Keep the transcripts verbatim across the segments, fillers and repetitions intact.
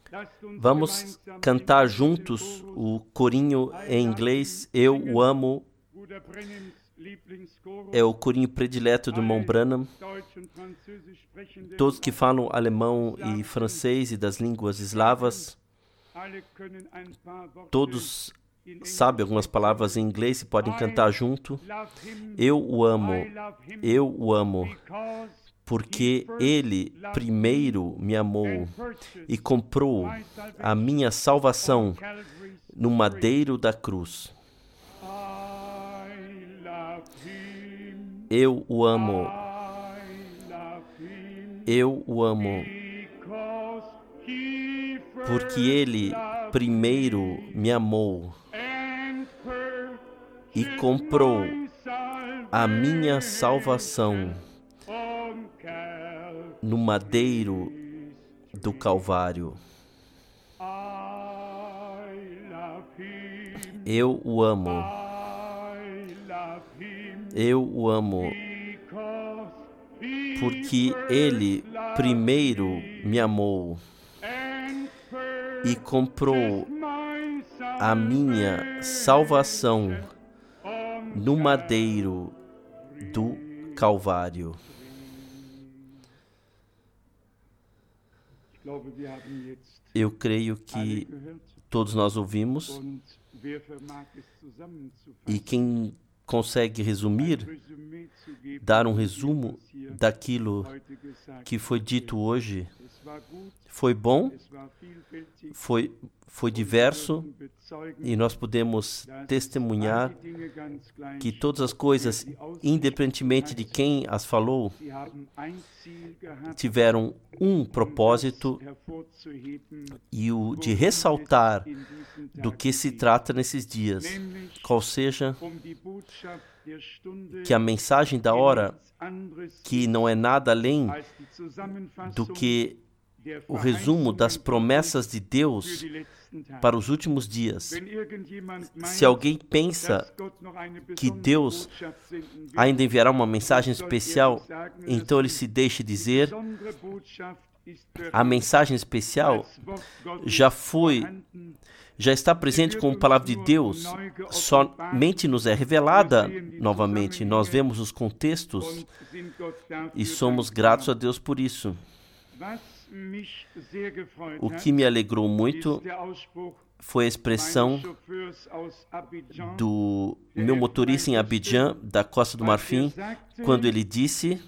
Vamos cantar juntos o corinho em inglês, Eu o Amo. É o corinho predileto do irmão Branham. Todos que falam alemão e francês e das línguas eslavas, todos sabem algumas palavras em inglês e podem cantar junto. Eu o amo, eu o amo, porque Ele primeiro me amou e comprou a minha salvação no madeiro da cruz. Eu o amo, eu o amo, porque Ele primeiro me amou e comprou a minha salvação no madeiro do Calvário. Eu o amo, eu o amo, porque Ele primeiro me amou e comprou a minha salvação no madeiro do Calvário. Eu creio que todos nós ouvimos, e quem consegue resumir, dar um resumo daquilo que foi dito hoje, foi bom, foi, foi diverso, e nós podemos testemunhar que todas as coisas, independentemente de quem as falou, tiveram um propósito, e o de ressaltar do que se trata nesses dias, qual seja que a mensagem da hora, que não é nada além do que o resumo das promessas de Deus para os últimos dias. Se alguém pensa que Deus ainda enviará uma mensagem especial, então ele se deixe dizer: a mensagem especial já foi, já está presente como palavra de Deus, somente nos é revelada novamente. Nós vemos os contextos e somos gratos a Deus por isso. O que me alegrou muito foi a expressão do meu motorista em Abidjan, da Costa do Marfim, quando ele disse: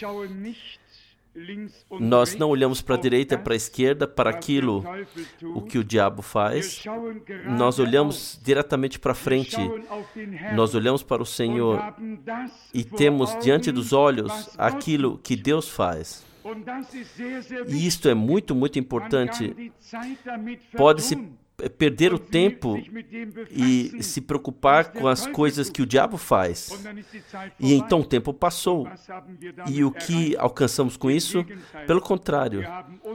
nós não olhamos para a direita e para a esquerda, para aquilo o que o diabo faz. Nós olhamos diretamente para frente. Nós olhamos para o Senhor e temos diante dos olhos aquilo que Deus faz. E isto é muito, muito importante. Pode-se perder o tempo e se preocupar com as coisas que o diabo faz. E então o tempo passou. E o que alcançamos com isso? Pelo contrário,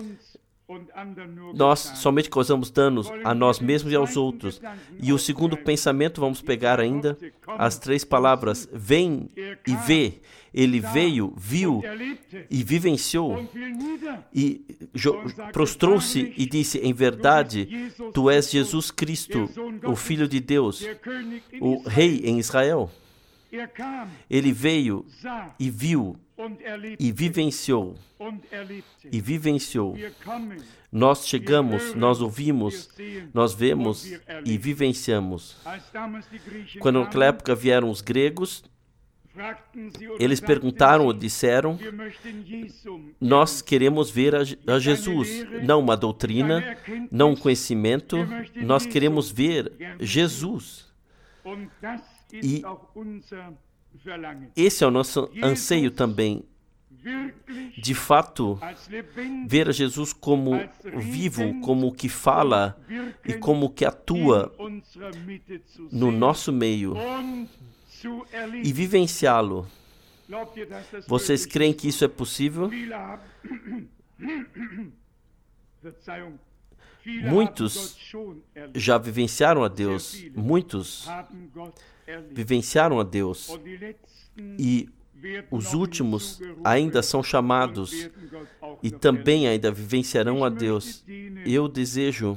nós somente causamos danos a nós mesmos e aos outros. E o segundo pensamento, vamos pegar ainda as três palavras: vem e vê. Ele veio, viu e vivenciou, e prostrou-se e disse: em verdade, tu és Jesus Cristo, o Filho de Deus, o Rei em Israel. Ele veio e viu e vivenciou, e vivenciou. Nós chegamos, nós ouvimos, nós vemos e vivenciamos. Quando naquela época vieram os gregos, eles perguntaram ou disseram: nós queremos ver a, a Jesus, não uma doutrina, não um conhecimento, nós queremos ver Jesus. E esse é o nosso anseio também, de fato, ver a Jesus como vivo, como o que fala e como o que atua no nosso meio, e vivenciá-lo. Vocês creem que isso é possível? Muitos já vivenciaram a Deus, muitos vivenciaram a Deus, e os últimos ainda são chamados e também ainda vivenciarão a Deus. Eu desejo,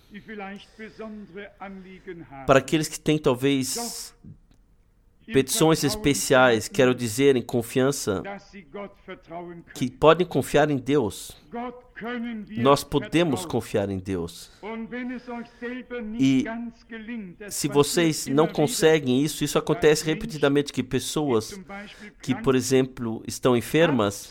para aqueles que têm talvez petições especiais, quero dizer em confiança, que podem confiar em Deus. Nós podemos confiar em Deus. E se vocês não conseguem isso, isso acontece repetidamente, que pessoas que, por exemplo, estão enfermas,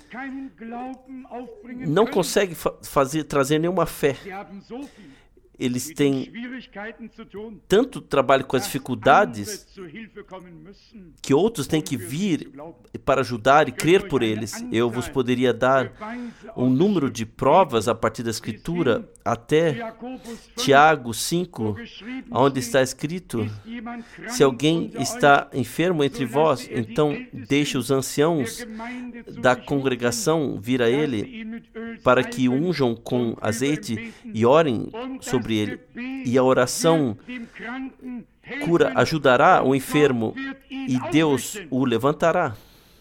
não conseguem fa- fazer, trazer nenhuma fé. Eles têm tanto trabalho com as dificuldades que outros têm que vir para ajudar e crer por eles. Eu vos poderia dar um número de provas a partir da Escritura, até Tiago cinco, onde está escrito: se alguém está enfermo entre vós, então deixe os anciãos da congregação vir a ele, para que o unjam com azeite e orem sobre ele. E a oração cura ajudará o enfermo e Deus o levantará.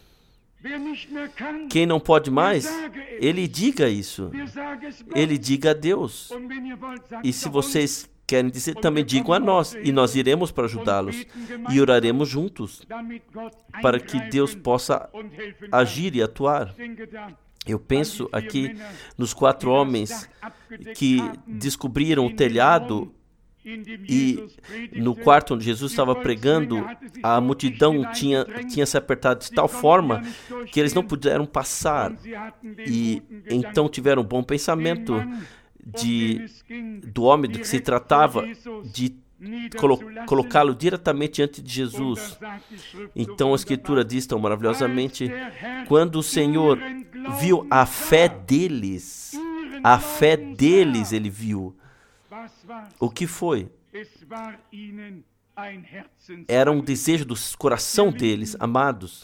Quem não pode mais, ele diga isso. Ele diga a Deus. E se vocês querem dizer, também digam a nós, e nós iremos para ajudá-los e oraremos juntos para que Deus possa agir e atuar. Eu penso aqui nos quatro homens que descobriram o telhado e no quarto onde Jesus estava pregando, a multidão tinha, tinha se apertado de tal forma que eles não puderam passar. E então tiveram um bom pensamento de, do homem do que se tratava, de colo- colocá-lo diretamente diante de Jesus. Então a Escritura diz tão maravilhosamente: quando o Senhor viu a fé deles, a fé deles ele viu. O que foi? Era um desejo do coração deles, amados.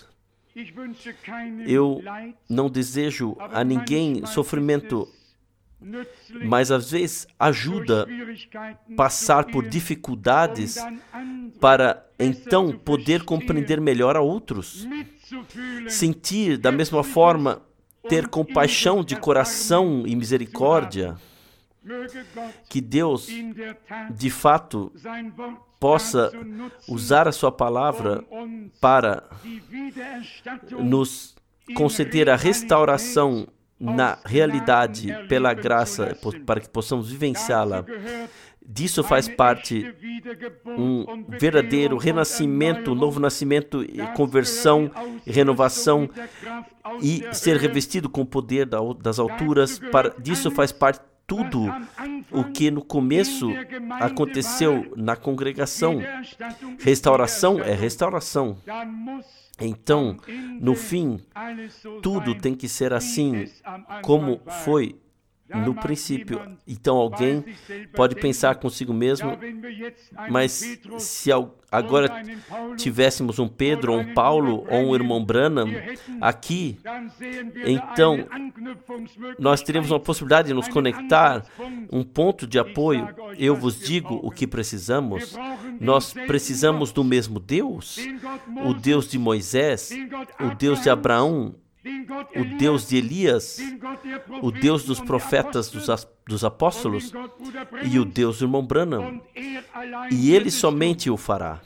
Eu não desejo a ninguém sofrimento, mas às vezes ajuda passar por dificuldades para então poder compreender melhor a outros. Sentir da mesma forma, ter compaixão de coração e misericórdia. Que Deus, de fato, possa usar a sua palavra para nos conceder a restauração na realidade pela graça, para que possamos vivenciá-la. Disso faz parte um verdadeiro renascimento, um novo nascimento, conversão, renovação e ser revestido com o poder das alturas. Para, disso faz parte tudo o que no começo aconteceu na congregação. Restauração é restauração. Então, no fim, tudo tem que ser assim como foi no princípio. Então alguém pode pensar consigo mesmo, mas se agora tivéssemos um Pedro, ou um Paulo, ou um irmão Branham aqui, então nós teríamos uma possibilidade de nos conectar, um ponto de apoio. Eu vos digo o que precisamos. Nós precisamos do mesmo Deus, o Deus de Moisés, o Deus de Abraão, o Deus de Elias, o Deus dos profetas, dos, dos apóstolos e o Deus do irmão Branham. E ele somente o fará.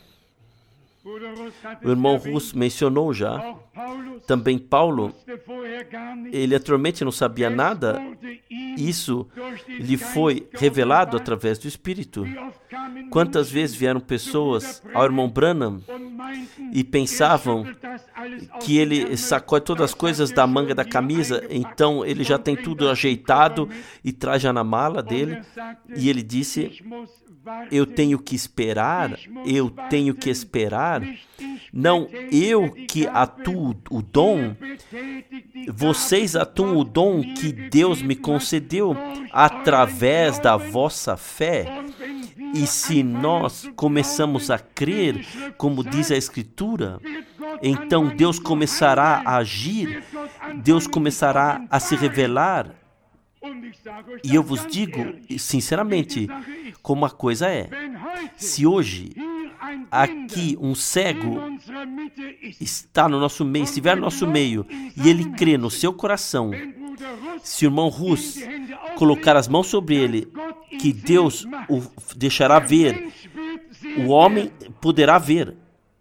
O irmão Russo mencionou já, também Paulo, ele anteriormente não sabia nada, isso lhe foi revelado através do Espírito. Quantas vezes vieram pessoas ao irmão Branham e pensavam que ele sacou todas as coisas da manga da camisa, então ele já tem tudo ajeitado e traz já na mala dele, e ele disse: eu tenho que esperar, eu tenho que esperar, não eu que atuo o dom, vocês atuam o dom que Deus me concedeu através da vossa fé. E se nós começamos a crer, como diz a Escritura, então Deus começará a agir, Deus começará a se revelar. E eu vos digo, sinceramente, como a coisa é. Se hoje aqui um cego está no nosso meio, estiver no nosso meio, e ele crê no seu coração, se o irmão Rus colocar as mãos sobre ele, que Deus o deixará ver, o homem poderá ver.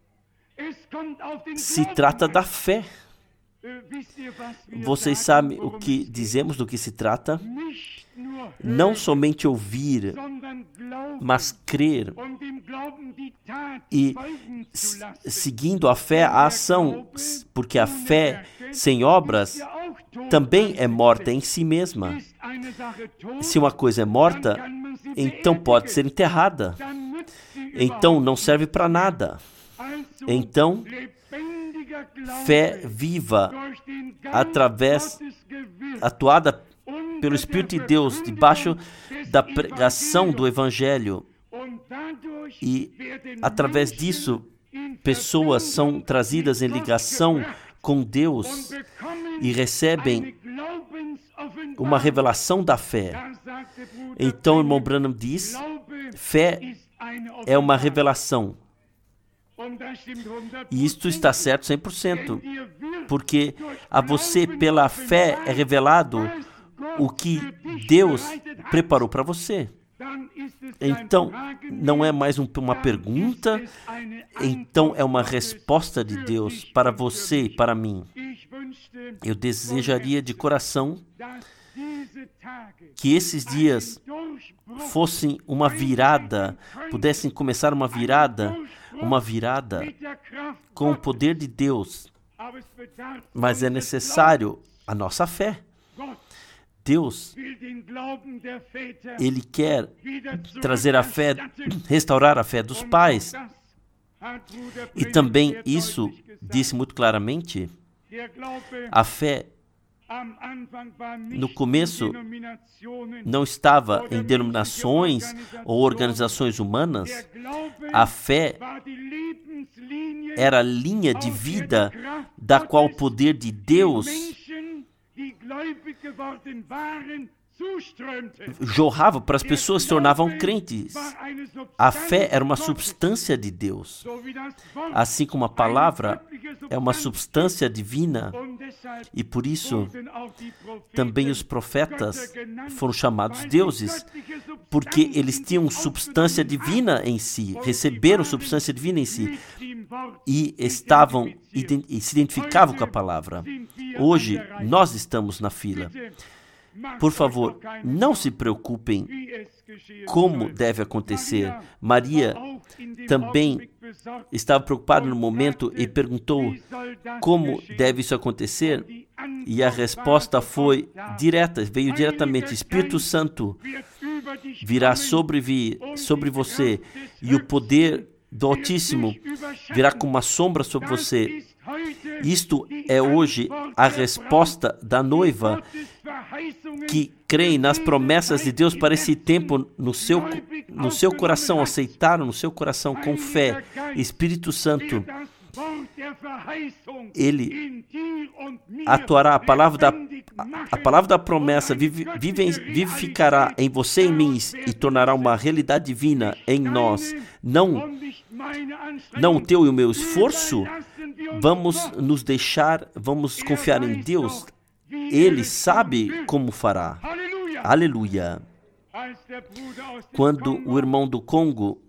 Se trata da fé. Vocês sabem o que dizemos, do que se trata? Não somente ouvir, mas crer e seguindo a fé, a ação, porque a fé sem obras também é morta em si mesma. Se uma coisa é morta, então pode ser enterrada. Então não serve para nada. Então, fé viva, através, atuada pelo Espírito de Deus, debaixo da pregação do Evangelho. E, através disso, pessoas são trazidas em ligação com Deus e recebem uma revelação da fé. Então, o irmão Branham diz, fé é uma revelação. E isto está certo cem por cento, porque a você, pela fé, é revelado o que Deus preparou para você. Então, não é mais um, uma pergunta, então é uma resposta de Deus para você e para mim. Eu desejaria de coração que esses dias fossem uma virada, pudessem começar uma virada, uma virada com o poder de Deus. Mas é necessário a nossa fé. Deus, Ele quer trazer a fé, restaurar a fé dos pais. E também isso disse muito claramente, a fé no começo não estava em denominações ou organizações humanas. A fé era a linha de vida da qual o poder de Deus jorrava para as pessoas que se tornavam crentes. A fé era uma substância de Deus, assim como a palavra é uma substância divina, e por isso também os profetas foram chamados deuses, porque eles tinham substância divina em si, receberam substância divina em si, e estavam e se identificavam com a palavra. Hoje, nós estamos na fila. Por favor, não se preocupem como deve acontecer. Maria também estava preocupada no momento e perguntou como deve isso acontecer. E a resposta foi direta, veio diretamente. Espírito Santo virá sobre, vi, sobre você e o poder do Altíssimo virá como uma sombra sobre você. Isto é hoje a resposta da noiva que crê nas promessas de Deus para esse tempo no seu, no seu coração, aceitaram no seu coração com fé. Espírito Santo, Ele atuará, a palavra da, a palavra da promessa vive, vive, vivificará em você e em mim e tornará uma realidade divina em nós. Não, não o teu e o meu esforço, vamos nos deixar, vamos confiar em Deus. Ele sabe como fará. Aleluia. Quando o irmão do Congo,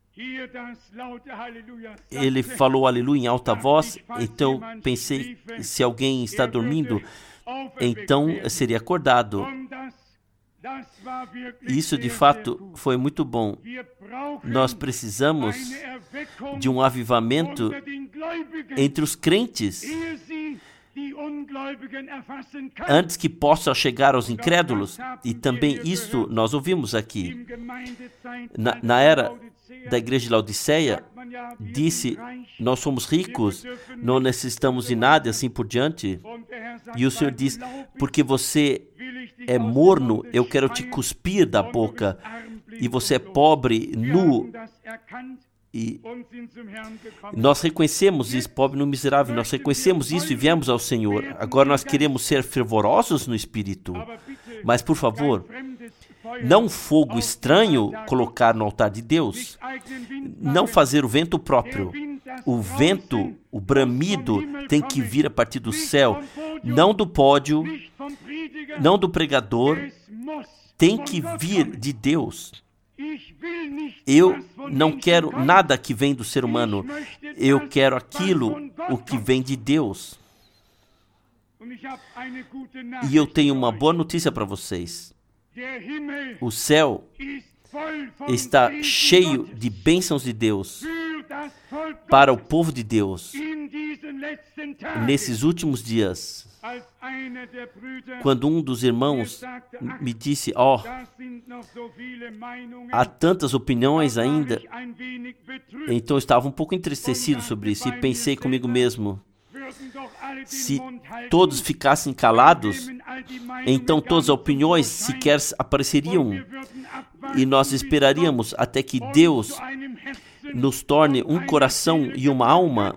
ele falou aleluia em alta voz, então pensei, se alguém está dormindo, então seria acordado. Isso de fato foi muito bom. Nós precisamos de um avivamento entre os crentes, antes que possa chegar aos incrédulos. E também isto nós ouvimos aqui. Na, na era da igreja de Laodiceia, disse, nós somos ricos, não necessitamos de nada e assim por diante. E o Senhor diz, porque você é morno, eu quero te cuspir da boca. E você é pobre, nu. E nós reconhecemos isso, pobre no miserável, nós reconhecemos isso e viemos ao Senhor. Agora nós queremos ser fervorosos no Espírito, mas por favor, não fogo estranho colocar no altar de Deus, não fazer o vento próprio, o vento, o bramido, tem que vir a partir do céu, não do pódio, não do pregador, tem que vir de Deus. Eu não quero nada que vem do ser humano, eu quero aquilo, o que vem de Deus. E eu tenho uma boa notícia para vocês. O céu está cheio de bênçãos de Deus para o povo de Deus nesses últimos dias. Quando um dos irmãos me disse, ó, oh, há tantas opiniões ainda, então eu estava um pouco entristecido sobre isso e pensei comigo mesmo, se todos ficassem calados, então todas as opiniões sequer apareceriam e nós esperaríamos até que Deus nos torne um coração e uma alma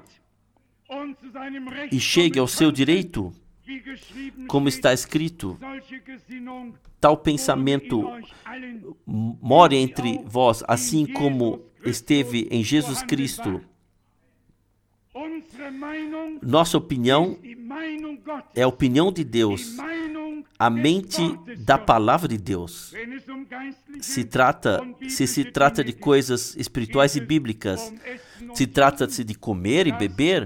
e chegue ao seu direito, como está escrito, tal pensamento more entre vós, assim como esteve em Jesus Cristo. Nossa opinião é a opinião de Deus, a mente da palavra de Deus. Se trata, se se trata de coisas espirituais e bíblicas, se trata-se de comer e beber,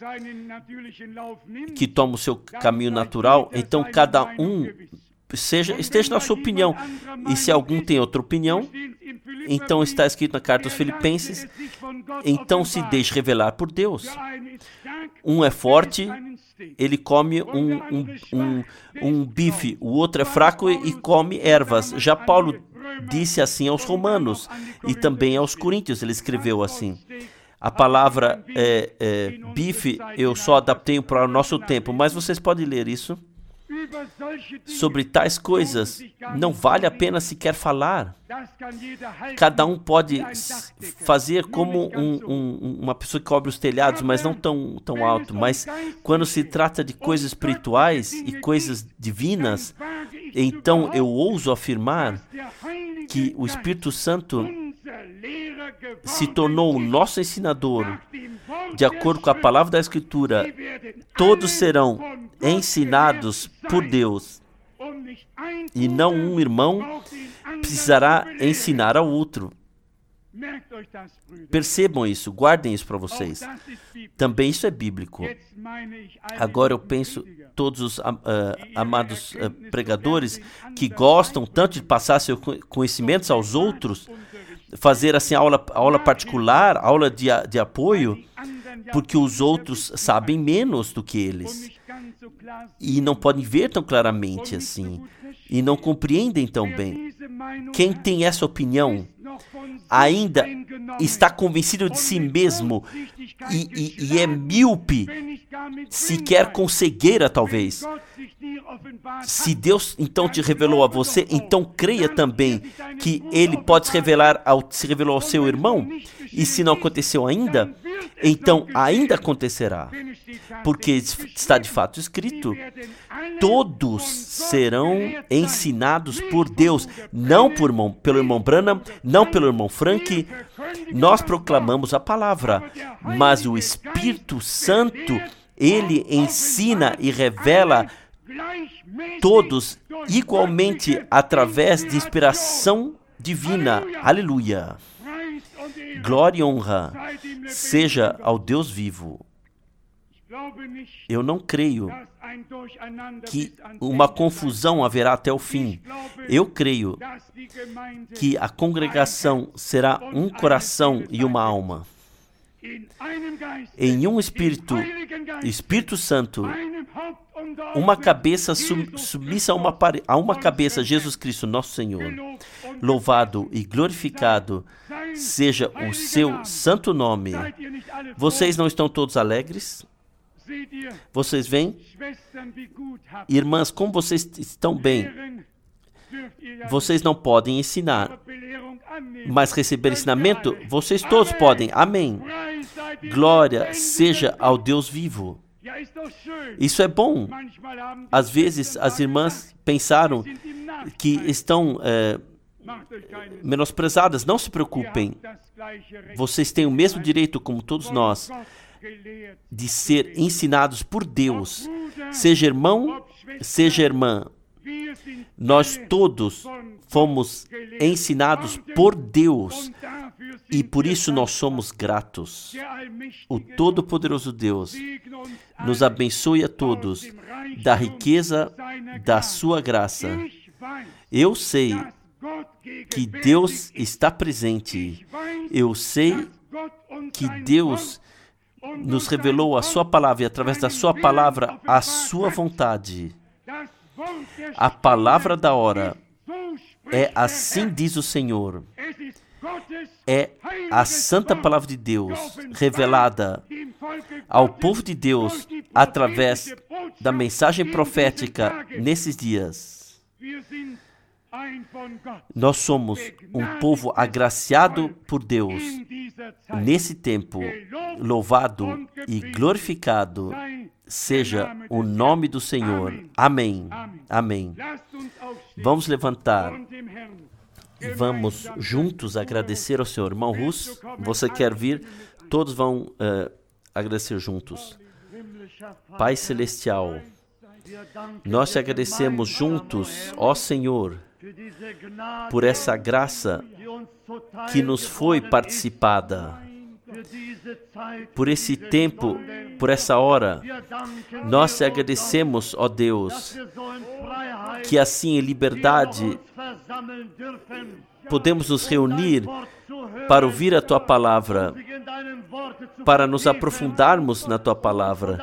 que toma o seu caminho natural, então cada um seja, esteja na sua opinião. E se algum tem outra opinião, então está escrito na carta aos Filipenses, então se deixe revelar por Deus. Um é forte, ele come um, um, um, um bife, o outro é fraco e come ervas. Já Paulo disse assim aos romanos e também aos coríntios, ele escreveu assim. A palavra é, é, bife eu só adaptei para o nosso tempo, mas vocês podem ler isso. Sobre tais coisas, não vale a pena sequer falar. Cada um pode fazer como um, um, uma pessoa que cobre os telhados, mas não tão, tão alto. Mas quando se trata de coisas espirituais e coisas divinas, então eu ouso afirmar que o Espírito Santo se tornou o nosso ensinador. De acordo com a palavra da Escritura, todos serão ensinados por Deus. E não um irmão precisará ensinar ao outro. Percebam isso, guardem isso para vocês. Também isso é bíblico. Agora eu penso, todos os uh, amados uh, pregadores que gostam tanto de passar seus conhecimentos aos outros, fazer assim aula, aula particular, aula de, de apoio, porque os outros sabem menos do que eles e não podem ver tão claramente assim e não compreendem tão bem. Quem tem essa opinião ainda está convencido de si mesmo e, e, e é míope, sequer com cegueira talvez. Se Deus então te revelou a você, então creia também que Ele pode se revelar ao, se revelou ao seu irmão. E se não aconteceu ainda, então ainda acontecerá. Porque está de fato escrito, todos serão ensinados por Deus, não por irmão, pelo irmão Branham, não pelo irmão Frank. Nós proclamamos a palavra, mas o Espírito Santo, Ele ensina e revela todos igualmente através de inspiração divina. Aleluia! Glória e honra seja ao Deus vivo. Eu não creio que uma confusão haverá até o fim. Eu creio que a congregação será um coração e uma alma. Em um Espírito, Espírito Santo, uma cabeça submissa a uma, a uma cabeça, Jesus Cristo, nosso Senhor. Louvado e glorificado seja o seu santo nome. Vocês não estão todos alegres? Vocês veem? Irmãs, como vocês estão bem? Vocês não podem ensinar, mas receber ensinamento, vocês todos podem. Amém. Glória seja ao Deus vivo. Isso é bom. Às vezes as irmãs pensaram que estão é, menosprezadas. Não se preocupem. vocês têm o mesmo direito, como todos nós, de ser ensinados por Deus. Seja irmão, seja irmã, nós todos fomos ensinados por Deus e por isso nós somos gratos. O Todo-Poderoso Deus nos abençoe a todos da riqueza da sua graça. Eu sei que Deus está presente. Eu sei que Deus nos revelou a sua palavra e através da sua palavra a sua vontade. A palavra da hora é assim diz o Senhor. É a santa palavra de Deus revelada ao povo de Deus através da mensagem profética nesses dias. Nós somos um povo agraciado por Deus nesse tempo. Louvado e glorificado seja o nome do Senhor. Amém. Amém. Vamos levantar. Vamos juntos agradecer ao Senhor. Irmão Russo, você quer vir? Todos vão uh, agradecer juntos. Pai Celestial, nós te agradecemos juntos, ó Senhor, por essa graça que nos foi participada, por esse tempo, por essa hora. Nós te agradecemos, ó Deus, que assim em liberdade podemos nos reunir para ouvir a Tua Palavra, para nos aprofundarmos na Tua Palavra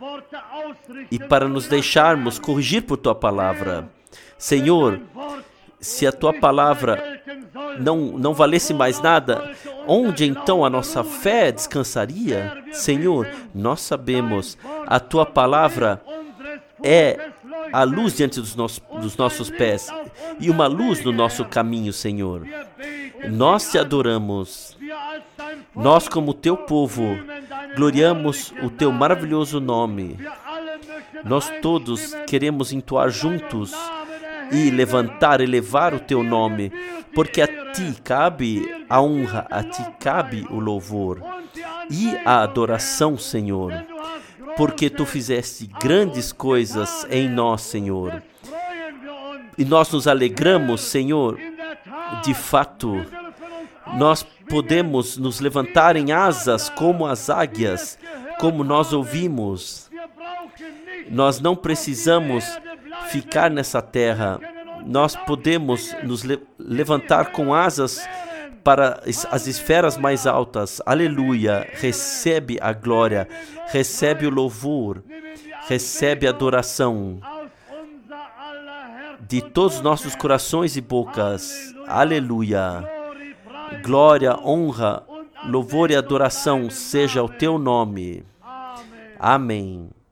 e para nos deixarmos corrigir por Tua Palavra. Senhor, se a Tua Palavra não, não valesse mais nada, onde então a nossa fé descansaria? Senhor, nós sabemos, a Tua Palavra é a luz diante dos, no- dos nossos pés e uma luz no nosso caminho, Senhor. Nós te adoramos. Nós, como Teu povo, gloriamos o Teu maravilhoso nome. Nós todos queremos entoar juntos e levantar, elevar o Teu nome, porque a Ti cabe a honra, a Ti cabe o louvor e a adoração, Senhor, porque Tu fizeste grandes coisas em nós, Senhor. E nós nos alegramos, Senhor, de fato, nós podemos nos levantar em asas como as águias, como nós ouvimos. Nós não precisamos ficar nessa terra. Nós podemos nos le- levantar com asas para es- as esferas mais altas. Aleluia! Recebe a glória, recebe o louvor, recebe a adoração de todos os nossos corações e bocas. Aleluia! Glória, honra, louvor e adoração seja o Teu nome. Amém.